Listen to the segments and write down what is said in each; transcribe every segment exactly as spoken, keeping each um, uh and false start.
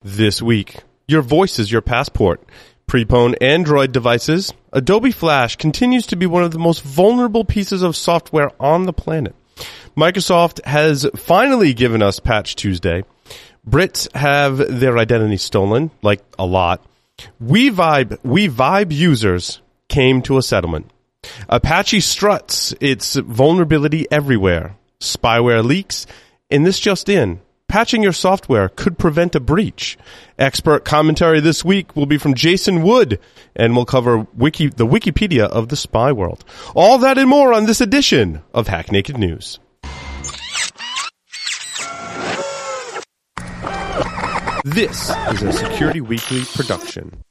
This week, your voice is your passport. Pre-pwned Android devices, Adobe Flash continues to be one of the most vulnerable pieces of software on the planet. Microsoft has finally given us Patch Tuesday. Brits have their identity stolen, like a lot. WeVibe, WeVibe users came to a settlement. Apache struts its vulnerability everywhere. Spyware leaks, and this just in. Patching your software could prevent a breach. Expert commentary this week will be from Jason Wood, and we'll cover wiki, the Wikipedia of the spy world. All that and more on this edition of Hack Naked News. This is a Security Weekly production.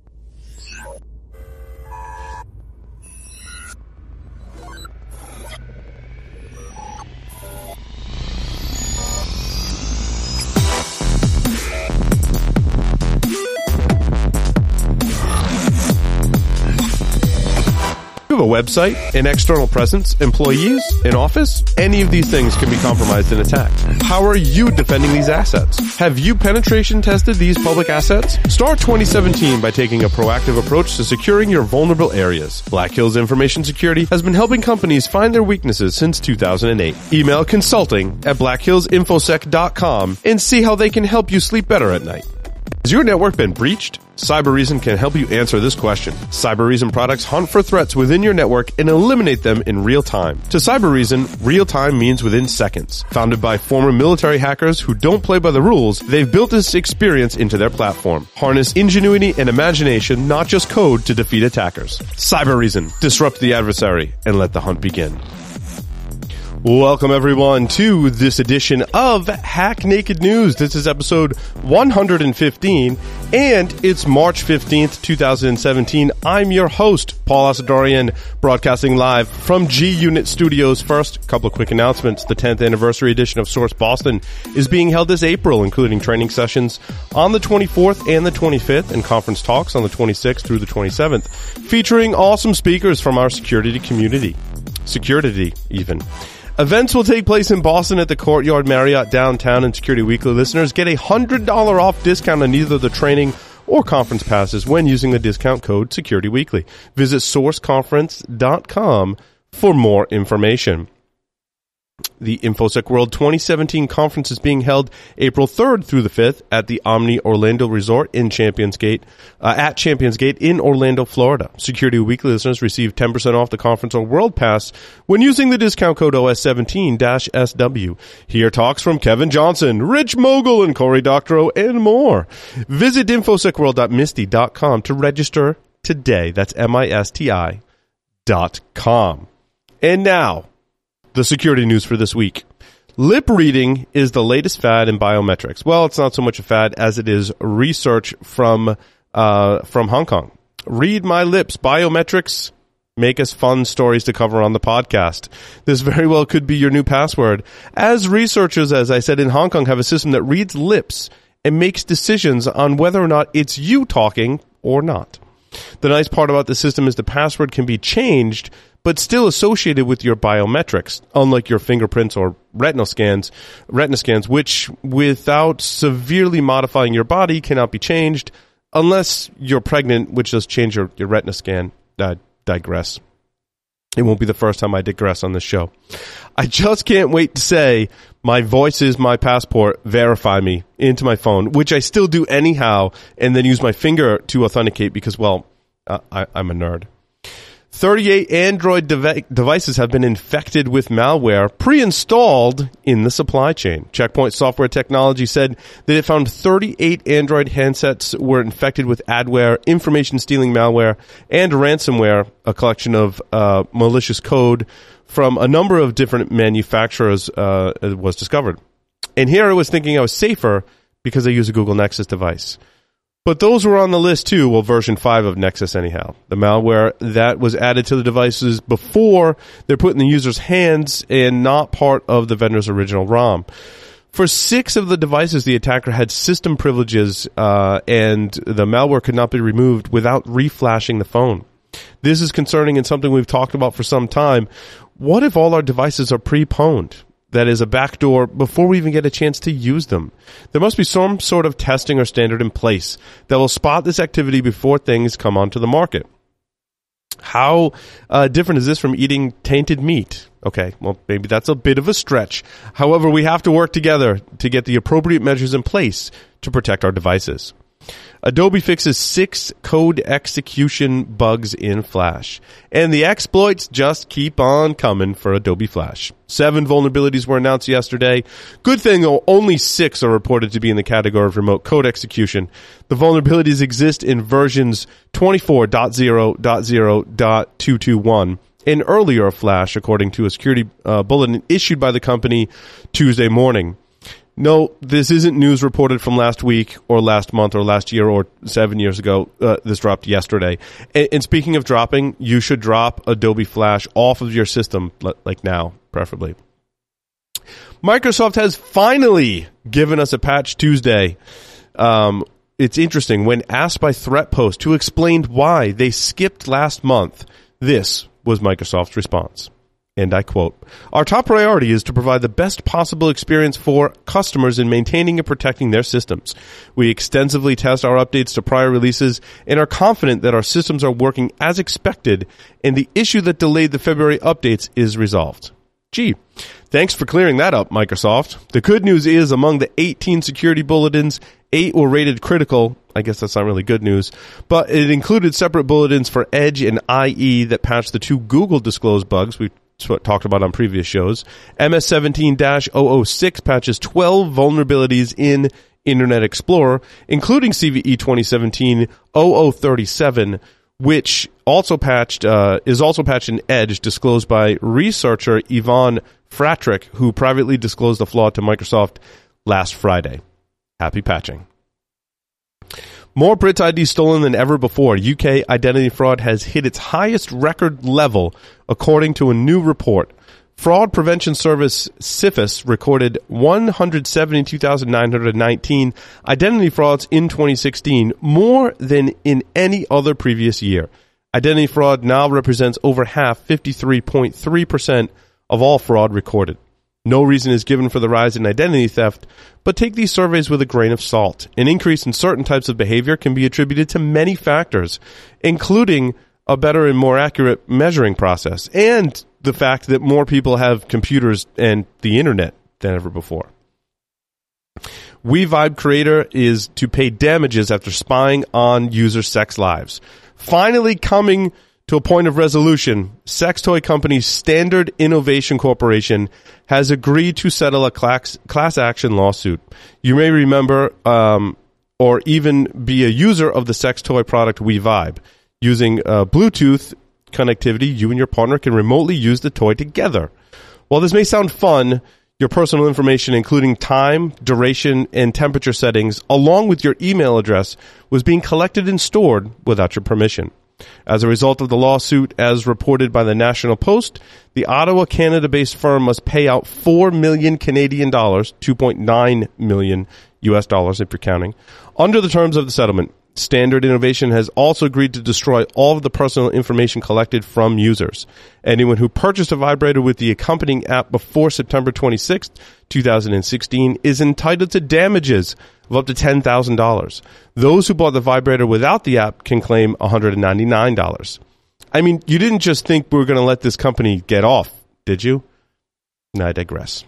You have a website, an external presence, employees, an office? Any of these things can be compromised and attacked. How are you defending these assets? Have you penetration tested these public assets? Start twenty seventeen by taking a proactive approach to securing your vulnerable areas. Black Hills Information Security has been helping companies find their weaknesses since two thousand eight. Email consulting at black hills infosec dot com and see how they can help you sleep better at night. Has your network been breached? Cybereason can help you answer this question. Cybereason products hunt for threats within your network and eliminate them in real time. To Cybereason, real time means within seconds. Founded by former military hackers who don't play by the rules, they've built this experience into their platform. Harness ingenuity and imagination, not just code, to defeat attackers. Cybereason. Disrupt the adversary and let the hunt begin. Welcome everyone to this edition of Hack Naked News. This is episode one hundred fifteen, and it's March fifteenth, twenty seventeen. I'm your host, Paul Asadorian, broadcasting live from G-Unit Studios. First, a couple of quick announcements. The tenth anniversary edition of Source Boston is being held this April, including training sessions on the twenty-fourth and the twenty-fifth, and conference talks on the twenty-sixth through the twenty-seventh, featuring awesome speakers from our security community. Security, even. Events will take place in Boston at the Courtyard Marriott downtown, and Security Weekly listeners get a one hundred dollars off discount on either the training or conference passes when using the discount code SecurityWeekly. Visit source conference dot com for more information. The InfoSec World twenty seventeen conference is being held April third through the fifth at the Omni Orlando Resort in Champions Gate, uh, at Champions Gate in Orlando, Florida. Security Weekly listeners receive ten percent off the conference or World Pass when using the discount code O S seventeen S W. Hear talks from Kevin Johnson, Rich Mogul, and Cory Doctorow, and more. Visit infosec world dot misty dot com to register today. That's M I S T I dot com. And now, the security news for this week. Lip reading is the latest fad in biometrics. Well, it's not so much a fad as it is research from uh, from Hong Kong. Read my lips. Biometrics make us fun stories to cover on the podcast. This very well could be your new password. As researchers, as I said, in Hong Kong have a system that reads lips and makes decisions on whether or not it's you talking or not. The nice part about the system is the password can be changed but still associated with your biometrics, unlike your fingerprints or retinal scans, retina scans, which, without severely modifying your body, cannot be changed unless you're pregnant, which does change your, your retina scan. I digress. It won't be the first time I digress on this show. I just can't wait to say, my voice is my passport, verify me into my phone, which I still do anyhow, and then use my finger to authenticate because, well, uh, I, I'm a nerd. thirty-eight Android dev- devices have been infected with malware pre-installed in the supply chain. Checkpoint Software Technology said that it found thirty-eight Android handsets were infected with adware, information-stealing malware, and ransomware, a collection of uh, malicious code from a number of different manufacturers uh, was discovered. And here I was thinking I was safer because I use a Google Nexus device. But those were on the list too, well, version five of Nexus anyhow. The malware that was added to the devices before they're put in the user's hands and not part of the vendor's original ROM. For six of the devices, the attacker had system privileges, uh, and the malware could not be removed without reflashing the phone. This is concerning and something we've talked about for some time. What if all our devices are pre-pwned? that is a backdoor before we even get a chance to use them. There must be some sort of testing or standard in place that will spot this activity before things come onto the market. How uh, different is this from eating tainted meat? Okay, well, maybe that's a bit of a stretch. However, we have to work together to get the appropriate measures in place to protect our devices. Adobe fixes six code execution bugs in Flash. And the exploits just keep on coming for Adobe Flash. Seven vulnerabilities were announced yesterday. Good thing, though, only six are reported to be in the category of remote code execution. The vulnerabilities exist in versions twenty-four point zero point zero point two twenty-one and earlier of Flash, according to a security uh, bulletin issued by the company Tuesday morning. No, this isn't news reported from last week or last month or last year or seven years ago. Uh, this dropped yesterday. And, and speaking of dropping, you should drop Adobe Flash off of your system, like now, preferably. Microsoft has finally given us a patch Tuesday. Um, it's interesting. When asked by ThreatPost to explain why they skipped last month, this was Microsoft's response. And I quote, "Our top priority is to provide the best possible experience for customers in maintaining and protecting their systems. We extensively test our updates to prior releases and are confident that our systems are working as expected and the issue that delayed the February updates is resolved." Gee, thanks for clearing that up, Microsoft. The good news is among the eighteen security bulletins, eight were rated critical. I guess that's not really good news, but it included separate bulletins for Edge and I E that patched the two Google disclosed bugs we talked about on previous shows. M S seventeen dash zero zero six patches twelve vulnerabilities in Internet Explorer, including C V E twenty seventeen dash zero zero thirty-seven, which also patched uh, is also patched in Edge, disclosed by researcher Yvonne Fratrick, who privately disclosed the flaw to Microsoft last Friday. Happy patching. More Brits I D stolen than ever before. U K identity fraud has hit its highest record level, according to a new report. Fraud prevention service CIFIS recorded one hundred seventy-two thousand nine hundred nineteen identity frauds in twenty sixteen, more than in any other previous year. Identity fraud now represents over half, fifty-three point three percent of all fraud recorded. No reason is given for the rise in identity theft, but take these surveys with a grain of salt. An increase in certain types of behavior can be attributed to many factors, including a better and more accurate measuring process, and the fact that more people have computers and the internet than ever before. WeVibe creator is to pay damages after spying on user sex lives. Finally coming to a point of resolution, sex toy company Standard Innovation Corporation has agreed to settle a class, class action lawsuit. You may remember um, or even be a user of the sex toy product WeVibe. Using uh, Bluetooth connectivity, you and your partner can remotely use the toy together. While this may sound fun, your personal information, including time, duration, and temperature settings, along with your email address, was being collected and stored without your permission. As a result of the lawsuit, as reported by the National Post, the Ottawa, Canada-based firm must pay out four million Canadian dollars, two point nine million U S dollars if you're counting, under the terms of the settlement. Standard Innovation has also agreed to destroy all of the personal information collected from users. Anyone who purchased a vibrator with the accompanying app before September twenty-sixth, twenty sixteen is entitled to damages of up to ten thousand dollars. Those who bought the vibrator without the app can claim one hundred ninety-nine dollars. I mean, you didn't just think we were going to let this company get off, did you? No, I digress.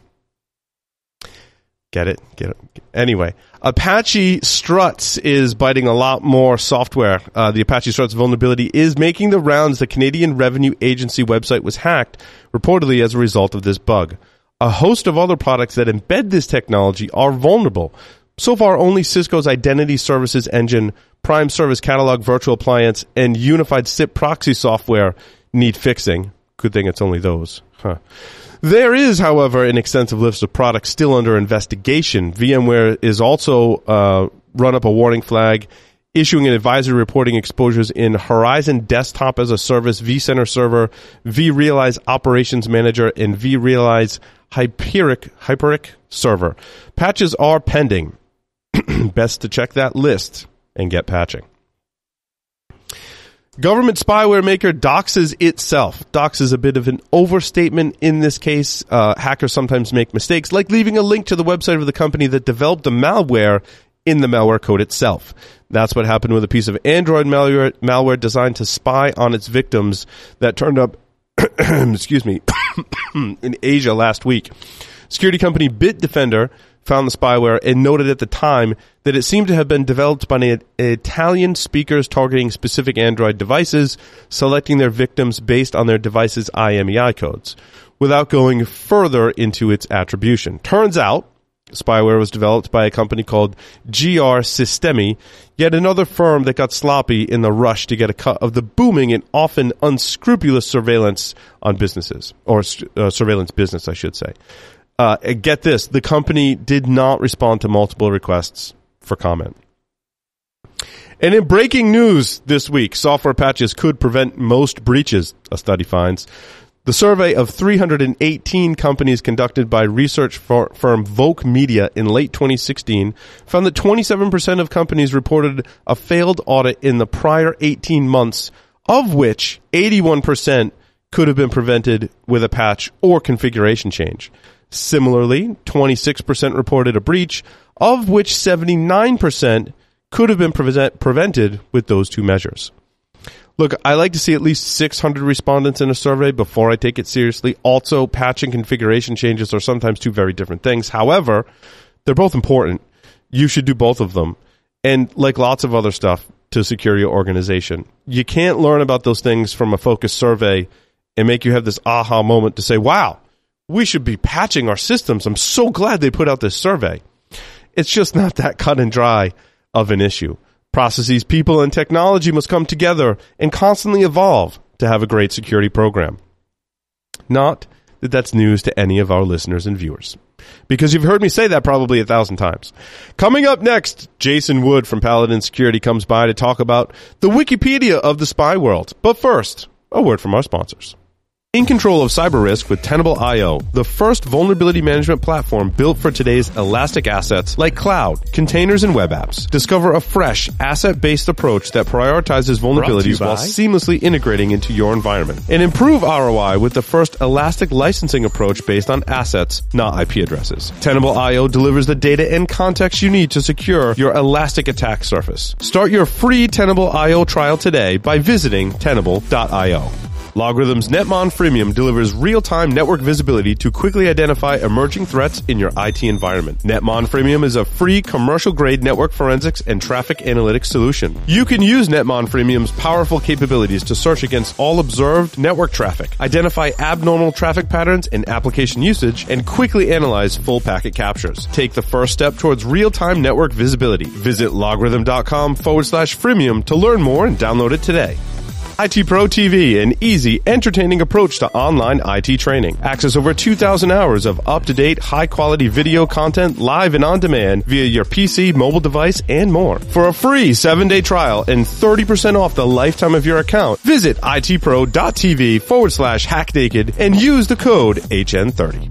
Get it? Get it? Anyway, Apache Struts is biting a lot more software. Uh, the Apache Struts vulnerability is making the rounds. The Canadian Revenue Agency website was hacked, reportedly as a result of this bug. A host of other products that embed this technology are vulnerable. So far, only Cisco's Identity Services Engine, Prime Service Catalog Virtual Appliance, and Unified S I P proxy software need fixing. Good thing it's only those. Huh. There is, however, an extensive list of products still under investigation. VMware is also uh, run up a warning flag, issuing an advisory reporting exposures in Horizon Desktop as a Service, vCenter Server, vRealize Operations Manager, and vRealize Hyperic, Hyperic Server. Patches are pending. Best to check that list and get patching. Government spyware maker doxes itself. Dox is a bit of an overstatement in this case. Uh, hackers sometimes make mistakes, like leaving a link to the website of the company that developed the malware in the malware code itself. That's what happened with a piece of Android malware, malware designed to spy on its victims that turned up, excuse me, in Asia last week. Security company Bitdefender found the spyware and noted at the time that it seemed to have been developed by an Italian speakers targeting specific Android devices, selecting their victims based on their device's I M E I codes, without going further into its attribution. Turns out, spyware was developed by a company called G R Sistemi, yet another firm that got sloppy in the rush to get a cut of the booming and often unscrupulous surveillance on businesses, or uh, surveillance business, I should say. Uh, get this, the company did not respond to multiple requests for comment. And in breaking news this week, software patches could prevent most breaches, a study finds. The survey of three hundred eighteen companies conducted by research firm Voke Media in late twenty sixteen found that twenty-seven percent of companies reported a failed audit in the prior eighteen months, of which eighty-one percent could have been prevented with a patch or configuration change. Similarly, twenty-six percent reported a breach, of which seventy-nine percent could have been pre- prevented with those two measures. Look, I like to see at least six hundred respondents in a survey before I take it seriously. Also, patch and configuration changes are sometimes two very different things. However, they're both important. You should do both of them. And like lots of other stuff to secure your organization, you can't learn about those things from a focused survey and make you have this aha moment to say, wow, we should be patching our systems. I'm so glad they put out this survey. It's just not that cut and dry of an issue. Processes, people, and technology must come together and constantly evolve to have a great security program. Not that that's news to any of our listeners and viewers, because you've heard me say that probably a thousand times. Coming up next, Jason Wood from Paladin Security comes by to talk about the Wikipedia of the spy world. But first, a word from our sponsors. In control of cyber risk with Tenable dot io, the first vulnerability management platform built for today's elastic assets like cloud, containers, and web apps. Discover a fresh, asset-based approach that prioritizes vulnerabilities while seamlessly integrating into your environment. And improve R O I with the first elastic licensing approach based on assets, not I P addresses. Tenable dot io delivers the data and context you need to secure your elastic attack surface. Start your free Tenable dot io trial today by visiting Tenable dot io. LogRhythm's Netmon Freemium delivers real-time network visibility to quickly identify emerging threats in your I T environment. Netmon Freemium is a free commercial-grade network forensics and traffic analytics solution. You can use Netmon Freemium's powerful capabilities to search against all observed network traffic, identify abnormal traffic patterns and application usage, and quickly analyze full packet captures. Take the first step towards real-time network visibility. Visit logRhythm.com forward slash freemium to learn more and download it today. I T Pro T V, an easy, entertaining approach to online I T training. Access over two thousand hours of up-to-date, high-quality video content live and on demand via your P C, mobile device, and more. For a free seven-day trial and thirty percent off the lifetime of your account, visit itpro.tv forward slash hacknaked and use the code H N thirty.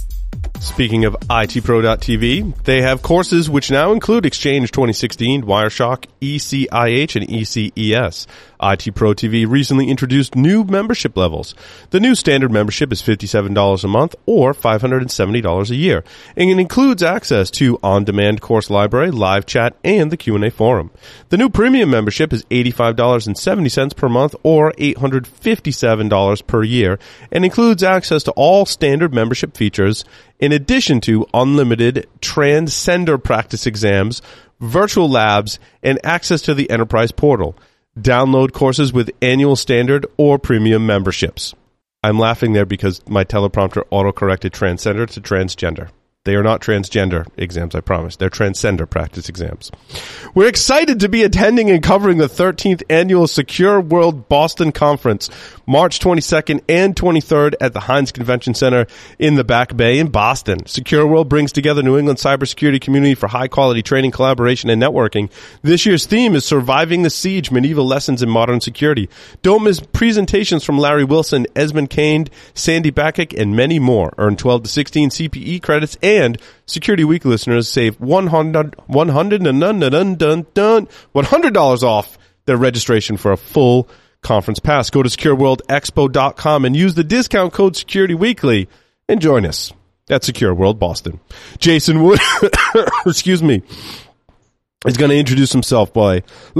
Speaking of I T Pro dot T V, they have courses which now include Exchange twenty sixteen, Wireshark, E C I H, and E C E S. I T Pro T V recently introduced new membership levels. The new standard membership is fifty-seven dollars a month or five hundred seventy dollars a year, and it includes access to on-demand course library, live chat, and the Q and A forum. The new premium membership is eighty-five dollars and seventy cents per month or eight hundred fifty-seven dollars per year, and includes access to all standard membership features, in addition to unlimited transcender practice exams, virtual labs, and access to the enterprise portal. Download courses with annual standard or premium memberships. I'm laughing there because my teleprompter auto-corrected transgender to transgender. They are not transgender exams, I promise. They're transcender practice exams. We're excited to be attending and covering the thirteenth Annual Secure World Boston Conference, March twenty-second and twenty-third at the Heinz Convention Center in the Back Bay in Boston. Secure World brings together New England's cybersecurity community for high-quality training, collaboration, and networking. This year's theme is Surviving the Siege, Medieval Lessons in Modern Security. Don't miss presentations from Larry Wilson, Esmond Kane, Sandy Backick, and many more. Earn twelve to sixteen C P E credits, and Security Week listeners save one hundred dollars off their registration for a full conference pass. Go to secure world expo dot com and use the discount code SecurityWeekly and join us at Secure World Boston. Jason Wood, excuse me, is going to introduce himself by...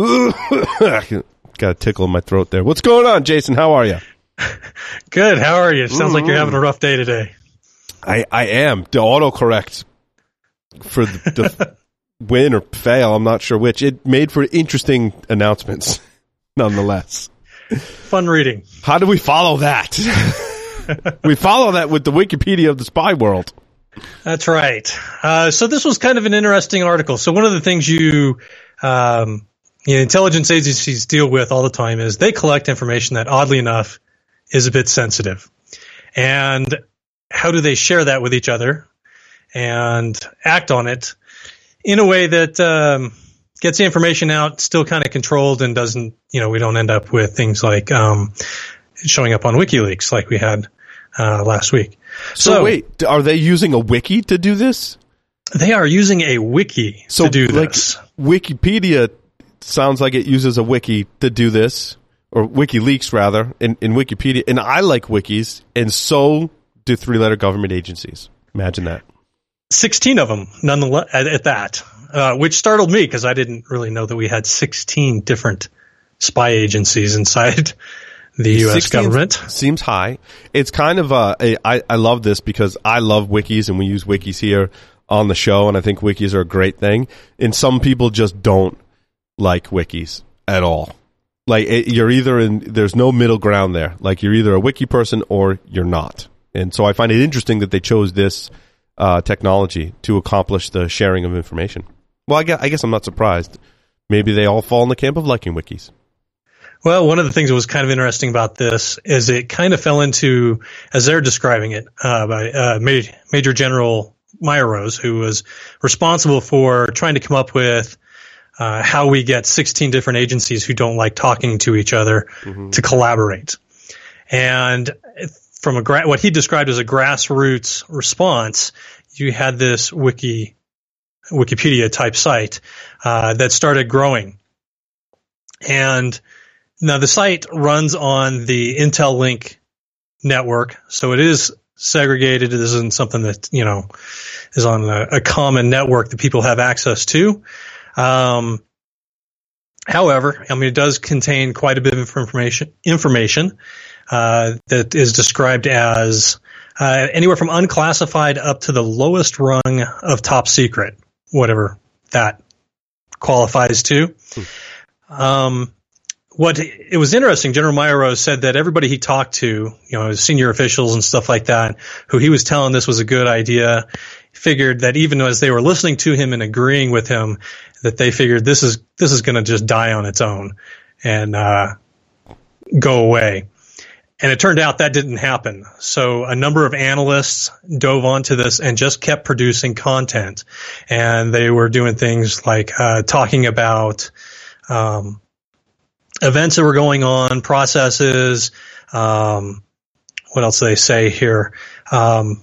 Got a tickle in my throat there. What's going on, Jason? How are you? Good. How are you? Sounds mm-hmm. like you're having a rough day today. I, I am. The autocorrect for the, the win or fail, I'm not sure which. It made for interesting announcements, nonetheless. Fun reading. How do we follow that? We follow that with the Wikipedia of the spy world. That's right. Uh, so this was kind of an interesting article. So one of the things you... Um, You know, intelligence agencies deal with all the time is they collect information that, oddly enough, is a bit sensitive. And how do they share that with each other and act on it in a way that um, gets the information out still kind of controlled and doesn't, you know, we don't end up with things like um, showing up on WikiLeaks like we had uh, last week. So, so wait, are they using a wiki to do this? They are using a wiki so, to do like, this. Wikipedia sounds like it uses a wiki to do this, or WikiLeaks rather, in, in Wikipedia. And I like wikis, and so do three-letter government agencies. Imagine that. sixteen of them, nonetheless, at, at that, uh, which startled me because I didn't really know that we had sixteen different spy agencies inside the U S government. Seems high. It's kind of uh, a, I, I love this because I love wikis, and we use wikis here on the show, and I think wikis are a great thing. And some people just don't like wikis at all. Like it, you're either in, there's no middle ground there. Like you're either a wiki person or you're not. And so I find it interesting that they chose this uh, technology to accomplish the sharing of information. Well, I guess, I guess I'm not surprised. Maybe they all fall in the camp of liking wikis. Well, one of the things that was kind of interesting about this is it kind of fell into, as they're describing it, uh, by uh, Major General Maya Rose, who was responsible for trying to come up with Uh, how we get sixteen different agencies who don't like talking to each other mm-hmm. to collaborate. And from a gra- what he described as a grassroots response, you had this wiki, Wikipedia type site uh, that started growing. And now the site runs on the Intel Link network, so it is segregated. It isn't something that, you know, is on a, a common network that people have access to. Um, however, I mean, it does contain quite a bit of information, information, uh, that is described as, uh, anywhere from unclassified up to the lowest rung of top secret, whatever that qualifies to. Hmm. Um, what it was interesting, General Maya Rose said that everybody he talked to, you know, senior officials and stuff like that, who he was telling this was a good idea, figured that even as they were listening to him and agreeing with him, that they figured this is this is going to just die on its own and uh, go away. And it turned out that didn't happen. So a number of analysts dove onto this and just kept producing content. And they were doing things like uh, talking about um, events that were going on, processes. Um, what else do they say here? Um,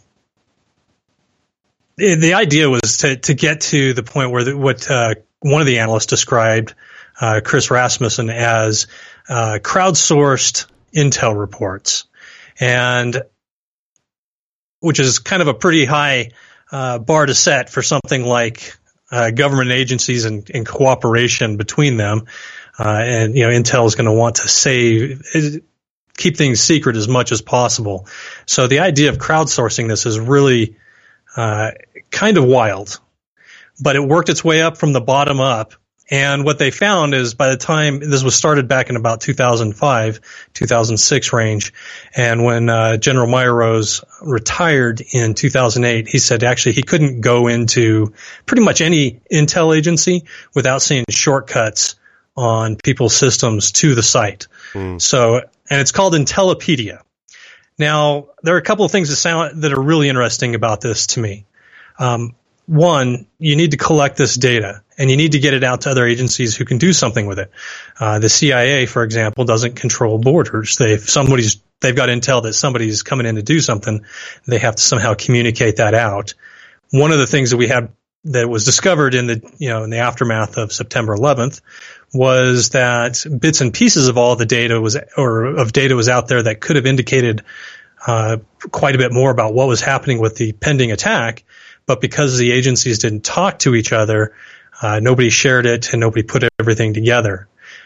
the idea was to, to get to the point where the, what uh, one of the analysts described, uh, Chris Rasmussen, as uh, crowdsourced intel reports, and which is kind of a pretty high uh, bar to set for something like uh, government agencies and, and cooperation between them. Uh, and you know, Intel is going to want to save, keep things secret as much as possible. So the idea of crowdsourcing this is really uh, kind of wild, but it worked its way up from the bottom up. And what they found is by the time this was started back in about two thousand five, two thousand six range, and when uh, General Maya Rose retired in two thousand eight, he said actually he couldn't go into pretty much any intel agency without seeing shortcuts on people's systems to the site. Mm. So, and it's called Intellipedia. Now, there are a couple of things that sound that are really interesting about this to me. Um, One, you need to collect this data, and you need to get it out to other agencies who can do something with it. Uh, the C I A, for example, doesn't control borders. They, if somebody's, they've got intel that somebody's coming in to do something, they have to somehow communicate that out. One of the things that we had that was discovered in the, you know, in the aftermath of September eleventh was that bits and pieces of all the data was, or of data was out there that could have indicated uh, quite a bit more about what was happening with the pending attack. But because the agencies didn't talk to each other, uh, nobody shared it and nobody put everything together.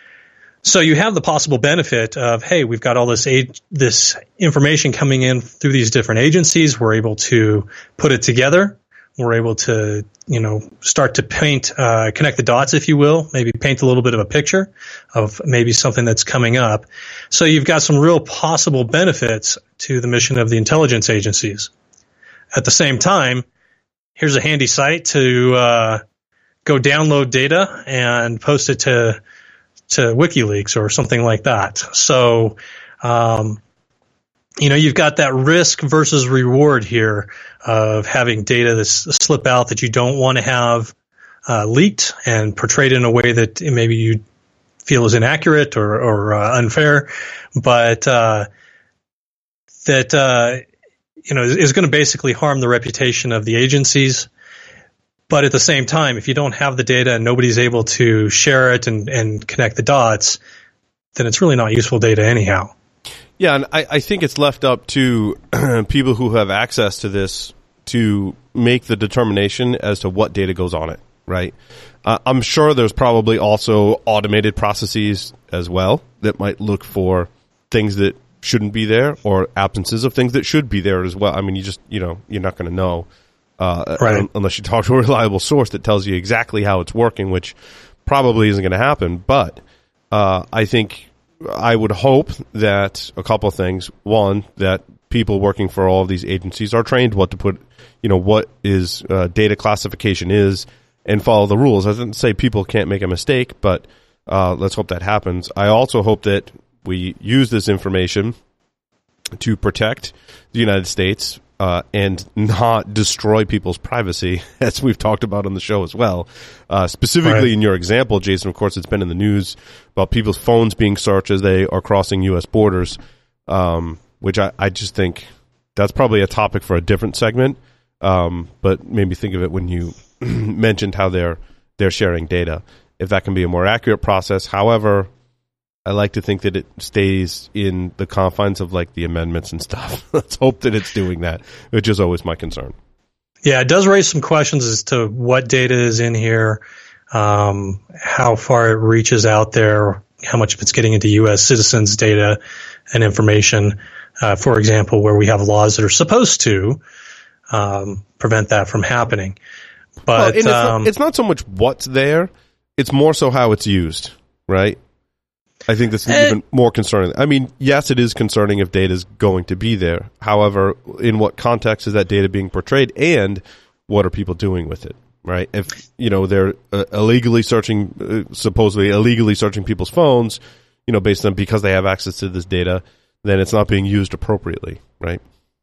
So you have the possible benefit of, hey, we've got all this age, this information coming in through these different agencies. We're able to put it together. We're able to, you know, start to paint, uh, connect the dots, if you will, maybe paint a little bit of a picture of maybe something that's coming up. So you've got some real possible benefits to the mission of the intelligence agencies. At the same time, here's a handy site to uh, go download data and post it to to WikiLeaks or something like that. So, um, you know, you've got that risk versus reward here of having data that's slip out that you don't want to have uh, leaked and portrayed in a way that maybe you feel is inaccurate or, or uh, unfair, but uh, that uh, you know is, is going to basically harm the reputation of the agencies. But at the same time, if you don't have the data and nobody's able to share it and, and connect the dots, then it's really not useful data anyhow. Yeah, and I, I think it's left up to people who have access to this to make the determination as to what data goes on it, right? Uh, I'm sure there's probably also automated processes as well that might look for things that shouldn't be there or absences of things that should be there as well. I mean, you just, you know, you're not going to know uh, right. unless you talk to a reliable source that tells you exactly how it's working, which probably isn't going to happen. But uh, I think I would hope that a couple of things. One, that people working for all of these agencies are trained what to put, you know, what is uh, data classification is and follow the rules. I didn't say people can't make a mistake, but uh, let's hope that happens. I also hope that we use this information to protect the United States uh, and not destroy people's privacy, as we've talked about on the show as well. Uh, specifically right. in your example, Jason, of course, it's been in the news about people's phones being searched as they are crossing U S borders, um, which I, I just think that's probably a topic for a different segment, um, but made me think of it when you mentioned how they're they're sharing data. If that can be a more accurate process, however, I like to think that it stays in the confines of like the amendments and stuff. Let's hope that it's doing that, which is always my concern. Yeah, it does raise some questions as to what data is in here, um, how far it reaches out there, how much of it's getting into U S citizens' data and information. Uh, for example, where we have laws that are supposed to um, prevent that from happening. But well, it's, um, not, it's not so much what's there; it's more so how it's used, right? I think that's even more concerning. I mean, yes, it is concerning if data is going to be there. However, in what context is that data being portrayed, and what are people doing with it, right? If, you know, they're uh, illegally searching, uh, supposedly illegally searching people's phones, you know, based on because they have access to this data, then it's not being used appropriately, right?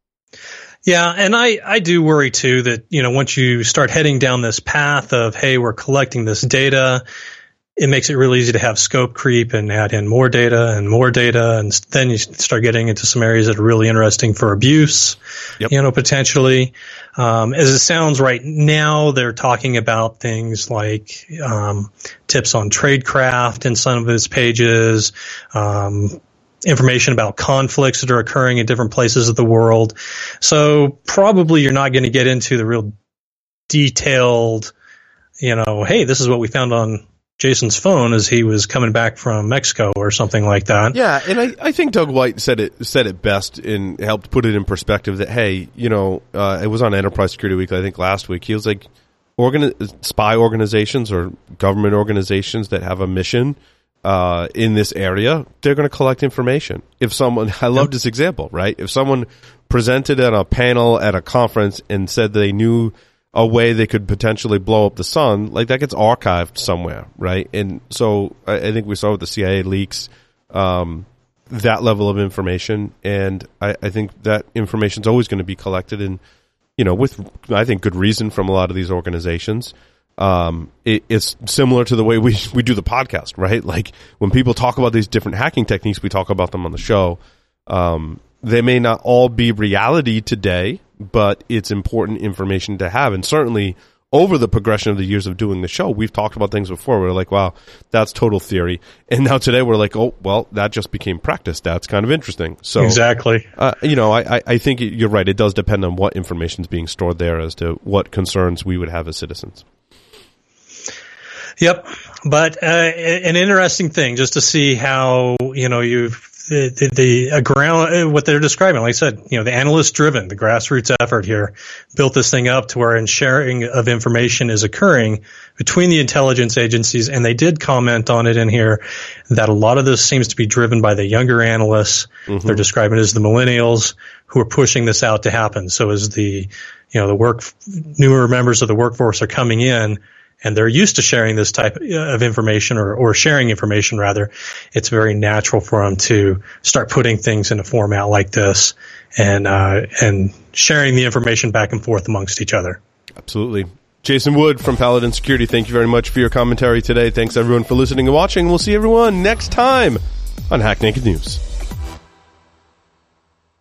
Yeah, and I, I do worry, too, that, you know, once you start heading down this path of, hey, we're collecting this data, it makes it really easy to have scope creep and add in more data and more data, and then you start getting into some areas that are really interesting for abuse, yep. you know, potentially. Um, as it sounds right now, they're talking about things like um, tips on tradecraft in some of its pages, um information about conflicts that are occurring in different places of the world. So probably you're not going to get into the real detailed, you know, hey, this is what we found on Jason's phone as he was coming back from Mexico or something like that. Yeah, and I, I think Doug White said it said it best and helped put it in perspective that, hey, you know, uh, it was on Enterprise Security Week, I think, last week. He was like, organi- spy organizations or government organizations that have a mission Uh, in this area, they're going to collect information. If someone, I love this example, right? If someone presented at a panel at a conference and said they knew a way they could potentially blow up the sun, like that gets archived somewhere, right? And so I, I think we saw with the C I A leaks, um, that level of information. And I, I think that information is always going to be collected and, you know, with, I think, good reason from a lot of these organizations. Um, it, it's similar to the way we, we do the podcast, right? Like when people talk about these different hacking techniques, we talk about them on the show. Um, they may not all be reality today, but it's important information to have. And certainly over the progression of the years of doing the show, we've talked about things before. We're like, wow, that's total theory. And now today we're like, oh, well, that just became practice. That's kind of interesting. So exactly. Uh, you know, I, I think you're right. It does depend on what information is being stored there as to what concerns we would have as citizens. Yep. But uh, an interesting thing just to see how, you know, you've the, the, the uh, ground, what they're describing, like I said, you know, the analyst driven, the grassroots effort here built this thing up to where in sharing of information is occurring between the intelligence agencies. And they did comment on it in here that a lot of this seems to be driven by the younger analysts. Mm-hmm. They're describing it as the millennials who are pushing this out to happen. So as the, you know, the work, newer members of the workforce are coming in, and they're used to sharing this type of information or, or sharing information rather, it's very natural for them to start putting things in a format like this and, uh, and sharing the information back and forth amongst each other. Absolutely. Jason Wood from Paladin Security, thank you very much for your commentary today. Thanks everyone for listening and watching. We'll see everyone next time on Hack Naked News.